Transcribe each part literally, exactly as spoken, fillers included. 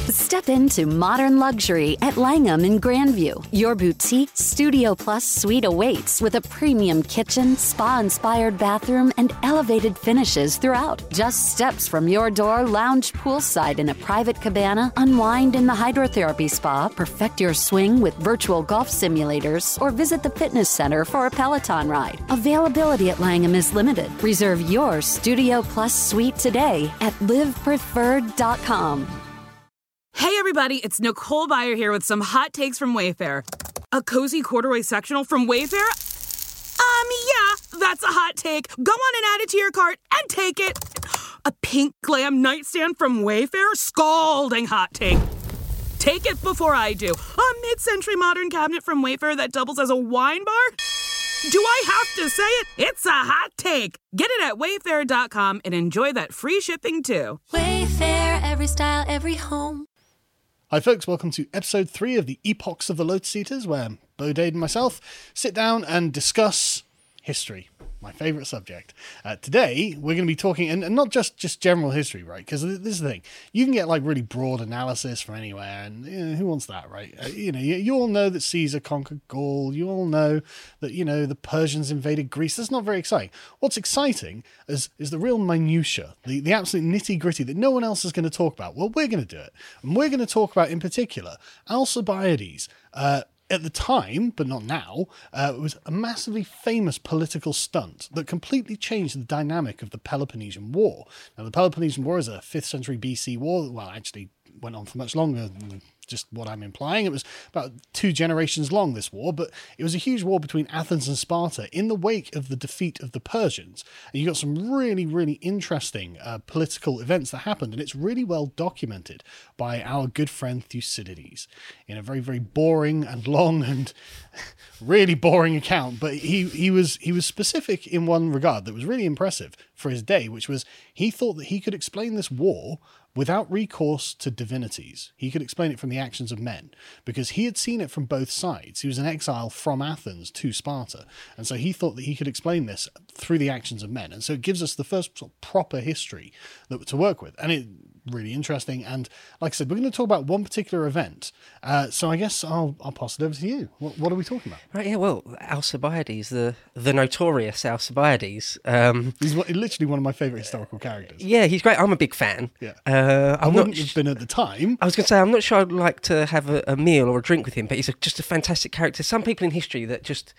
Step into modern luxury at Langham in Grandview. Your boutique Studio Plus suite awaits with a premium kitchen, spa-inspired bathroom, and elevated finishes throughout. Just steps from your door, lounge poolside in a private cabana, unwind in the hydrotherapy spa, perfect your swing with virtual golf simulators, or visit the fitness center for a Peloton ride. Availability at Langham is limited. Reserve your Studio Plus suite today at live preferred dot com. Hey everybody, it's Nicole Byer here with some hot takes from Wayfair. A cozy corduroy sectional from Wayfair? Um, yeah, that's a hot take. Go on and add it to your cart and take it. A pink glam nightstand from Wayfair? Scalding hot take. Take it before I do. A mid-century modern cabinet from Wayfair that doubles as a wine bar? Do I have to say it? It's a hot take. Get it at wayfair dot com and enjoy that free shipping too. Wayfair, every style, every home. Hi folks, welcome to episode three of the Epochs of the Lotus Eaters, where Bo Dade and myself sit down and discuss history, my favourite subject. Uh, today, we're going to be talking, and, and not just, just general history, right? Because this is the thing. You can get like really broad analysis from anywhere, and you know, who wants that, right? Uh, you know, you, you all know that Caesar conquered Gaul. You all know that, you know, the Persians invaded Greece. That's not very exciting. What's exciting is, is the real minutiae, the, the absolute nitty-gritty that no one else is going to talk about. Well, we're going to do it. And we're going to talk about, in particular, Alcibiades, uh, at the time, but not now, uh, it was a massively famous political stunt that completely changed the dynamic of the Peloponnesian War. Now, the Peloponnesian War is a fifth century B C war, well, actually went on for much longer than just what I'm implying. It was about two generations long, this war, but it was a huge war between Athens and Sparta in the wake of the defeat of the Persians. And you got some really, really interesting uh, political events that happened, and it's really well documented by our good friend Thucydides in a very, very boring and long and really boring account. But he, he was he was specific in one regard that was really impressive for his day, which was he thought that he could explain this war without recourse to divinities. He could explain it from the actions of men, because he had seen it from both sides. He was an exile from Athens to Sparta, and so he thought that he could explain this through the actions of men. And so it gives us the first sort of proper history that to work with, and it really interesting. And like I said, we're going to talk about one particular event. Uh, so I guess I'll I'll pass it over to you. What, what are we talking about? Right, yeah, well, Alcibiades, the the notorious Alcibiades. Um, He's literally one of my favourite historical characters. Yeah, he's great. I'm a big fan. Yeah. Uh, I I'm wouldn't not have been at the time. I was going to say, I'm not sure I'd like to have a, a meal or a drink with him, but he's a, just a fantastic character. Some people in history that just...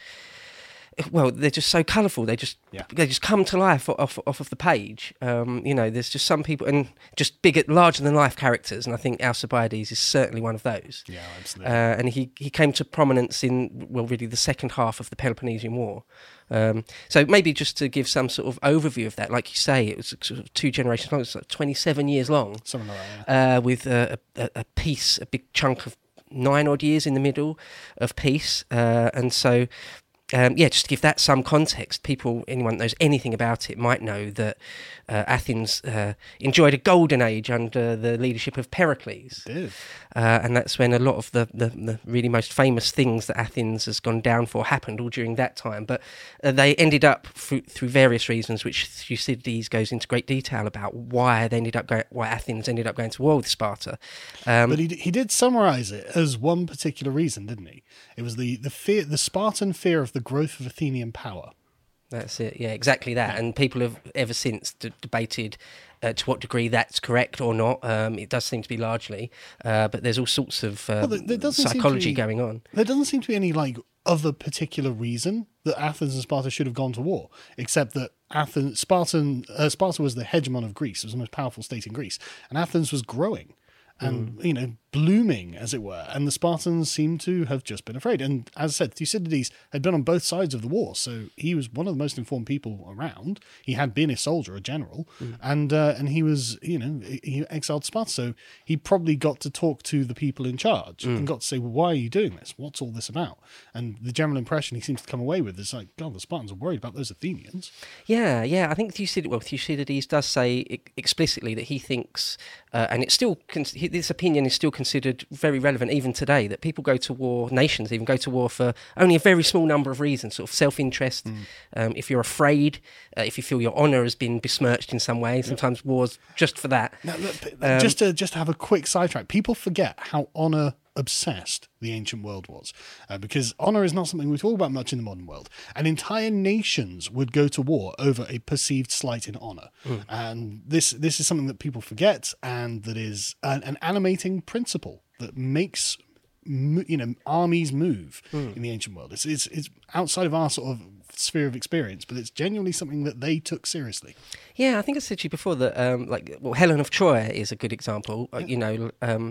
well, they're just so colourful. They just yeah. they just come to life off off of the page. Um, you know, there's just some people and just bigger, larger than life characters, and I think Alcibiades is certainly one of those. Yeah, absolutely. Uh, and he he came to prominence in well, really the second half of the Peloponnesian War. Um, so maybe just to give some sort of overview of that, like you say, it was sort of two generations long. It's like twenty-seven years long. Something like that. Yeah. Uh, with a, a, a piece, a big chunk of nine odd years in the middle of peace, uh, and so. Um, yeah, just to give that some context, people, anyone that knows anything about it might know that uh, Athens uh, enjoyed a golden age under the leadership of Pericles. It did. Uh, and that's when a lot of the, the, the really most famous things that Athens has gone down for happened all during that time. But uh, they ended up through, through various reasons, which Thucydides goes into great detail about why they ended up going, why Athens ended up going to war with Sparta. Um, but he he did summarise it as one particular reason, didn't he? It was the the fear, the Spartan fear of the growth of Athenian power. That's it, yeah, exactly that. Yeah. And people have ever since d- debated uh, to what degree that's correct or not. Um, it does seem to be largely, uh, but there's all sorts of um, well, there, there psychology be, going on. There doesn't seem to be any like other particular reason that Athens and Sparta should have gone to war, except that Athens, Spartan, uh, Sparta was the hegemon of Greece. It was the most powerful state in Greece, and Athens was growing. And, mm. you know, blooming, as it were. And the Spartans seem to have just been afraid. And as I said, Thucydides had been on both sides of the war, so he was one of the most informed people around. He had been a soldier, a general, mm. and uh, and he was, you know, he exiled Sparta. So he probably got to talk to the people in charge mm. and got to say, well, why are you doing this? What's all this about? And the general impression he seems to come away with is like, God, the Spartans are worried about those Athenians. Yeah, yeah. I think Thucydides, well, Thucydides does say explicitly that he thinks, uh, and it's still... Con- this opinion is still considered considered very relevant even today, that people go to war, nations even go to war for only a very small number of reasons, sort of self-interest, mm. um, if you're afraid, uh, if you feel your honour has been besmirched in some way, sometimes yeah. wars just for that. Now, look, um, just, to, just to have a quick sidetrack, people forget how honour obsessed the ancient world was, uh, because honor is not something we talk about much in the modern world, and entire nations would go to war over a perceived slight in honor. Mm. And this this is something that people forget, and that is an, an animating principle that makes you know armies move mm. in the ancient world. It's, it's it's outside of our sort of sphere of experience, but it's genuinely something that they took seriously. Yeah, I think I said to you before that um, like well, Helen of Troy is a good example. Yeah. You know. Um,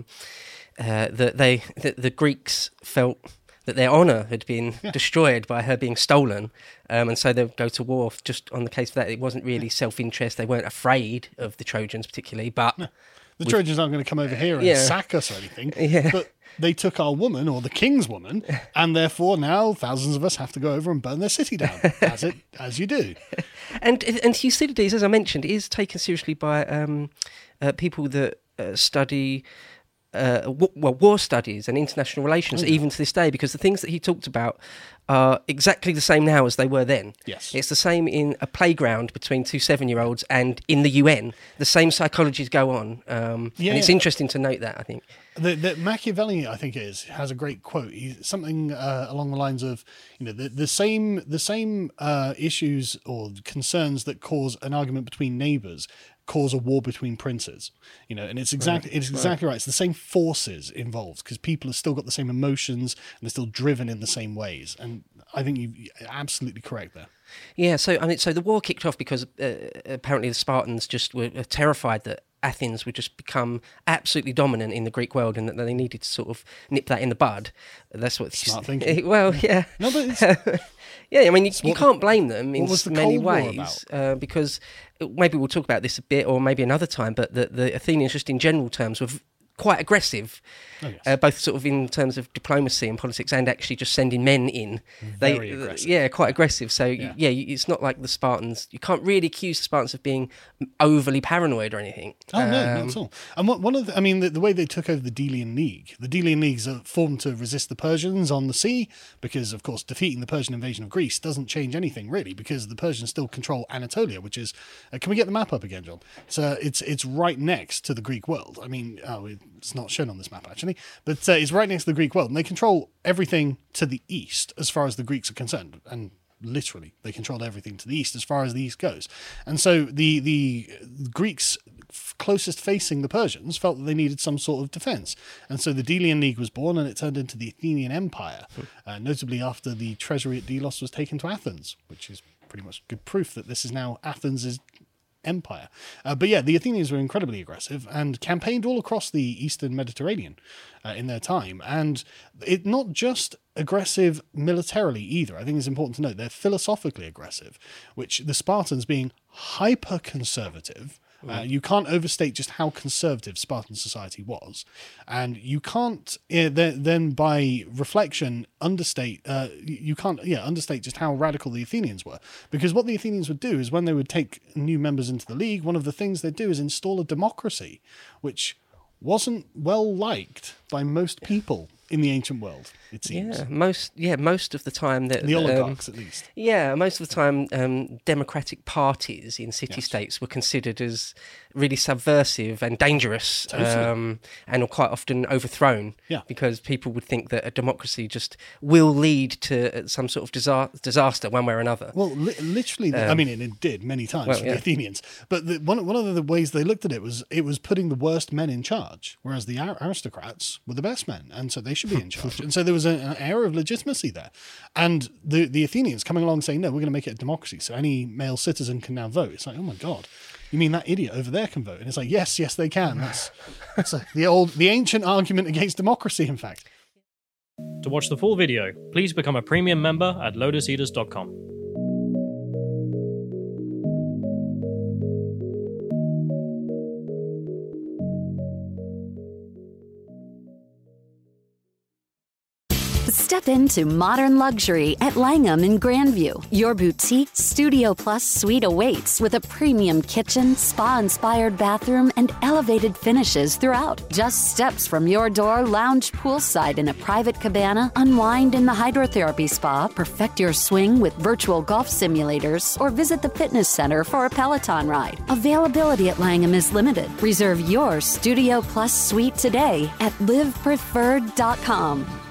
Uh, that they that the Greeks felt that their honour had been yeah. destroyed by her being stolen, um, and so they'd go to war just on the case of that. It wasn't really yeah. self-interest. They weren't afraid of the Trojans particularly, but no. the Trojans aren't going to come over here and yeah. sack us or anything. Yeah. But they took our woman, or the king's woman, and therefore now thousands of us have to go over and burn their city down, as it as you do. And and Thucydides, as I mentioned, is taken seriously by um, uh, people that uh, study. Uh, w- well, war studies and international relations, oh, yeah. even to this day, because the things that he talked about are exactly the same now as they were then. Yes. It's the same in a playground between two seven-year-olds and in the U N. The same psychologies go on. Um, yeah, and it's yeah. interesting to note that, I think. The, the Machiavelli, I think it is, has a great quote. He, something uh, along the lines of, you know, the, the same the same uh, issues or concerns that cause an argument between neighbours cause a war between princes, you know, and it's exactly right. it's exactly right. right. It's the same forces involved, because people have still got the same emotions and they're still driven in the same ways. And I think you're absolutely correct there. Yeah. So I mean, so the war kicked off because uh, apparently the Spartans just were terrified that Athens would just become absolutely dominant in the Greek world, and that they needed to sort of nip that in the bud. That's what smart thinking. Well, yeah, no, but it's, yeah. I mean, you, you can't blame them in the many ways uh, because maybe we'll talk about this a bit, or maybe another time. But the, the Athenians, just in general terms, were quite aggressive, oh, yes. uh, both sort of in terms of diplomacy and politics, and actually just sending men in. Very they, aggressive. Yeah, quite aggressive. So yeah. yeah, it's not like the Spartans. You can't really accuse the Spartans of being overly paranoid or anything. Oh um, no, not at all. And what, one of the, I mean, the, the way they took over the Delian League, the Delian Leagues are formed to resist the Persians on the sea, because of course defeating the Persian invasion of Greece doesn't change anything really, because the Persians still control Anatolia, which is. Uh, can we get the map up again, John? So it's it's right next to the Greek world. I mean, oh, it's not shown on this map actually, but uh, it's right next to the Greek world, and they control everything to the east as far as the Greeks are concerned, and literally they controlled everything to the east as far as the east goes. And so the the Greeks closest facing the Persians felt that they needed some sort of defense, and so the Delian League was born, and it turned into the Athenian Empire, uh, notably after the treasury at Delos was taken to Athens, which is pretty much good proof that this is now Athens' empire. Uh, but yeah, the Athenians were incredibly aggressive and campaigned all across the Eastern Mediterranean uh, in their time. And it not just aggressive militarily either. I think it's important to note they're philosophically aggressive, which the Spartans, being hyper-conservative, Uh, you can't overstate just how conservative Spartan society was, and you can't uh, then, then by reflection understate. Uh, you can't yeah understate just how radical the Athenians were, because what the Athenians would do is when they would take new members into the league, one of the things they'd do is install a democracy, which wasn't well liked by most people in the ancient world, it seems. Yeah, most yeah most of the time that the oligarchs um, at least. Yeah, most of the time, um, democratic parties in city-states yes. were considered as really subversive and dangerous, totally. um, and are quite often overthrown. Yeah. Because people would think that a democracy just will lead to some sort of disa- disaster one way or another. Well, li- literally, um, I mean, it, it did many times well, for yeah. the Athenians. But the, one one of the ways they looked at it was it was putting the worst men in charge, whereas the aristocrats were the best men, and so they should be in charge. And so there was a, an air of legitimacy there. And the, the Athenians coming along saying, no, we're going to make it a democracy, so any male citizen can now vote. It's like, oh my God, you mean that idiot over there can vote? And it's like, yes, yes, they can. That's, that's a, the old, the ancient argument against democracy, in fact. To watch the full video, please become a premium member at lotus eaters dot com. Step into modern luxury at Langham in Grandview. Your boutique Studio Plus suite awaits with a premium kitchen, spa-inspired bathroom, and elevated finishes throughout. Just steps from your door, lounge poolside in a private cabana, unwind in the hydrotherapy spa, perfect your swing with virtual golf simulators, or visit the fitness center for a Peloton ride. Availability at Langham is limited. Reserve your Studio Plus suite today at live preferred dot com.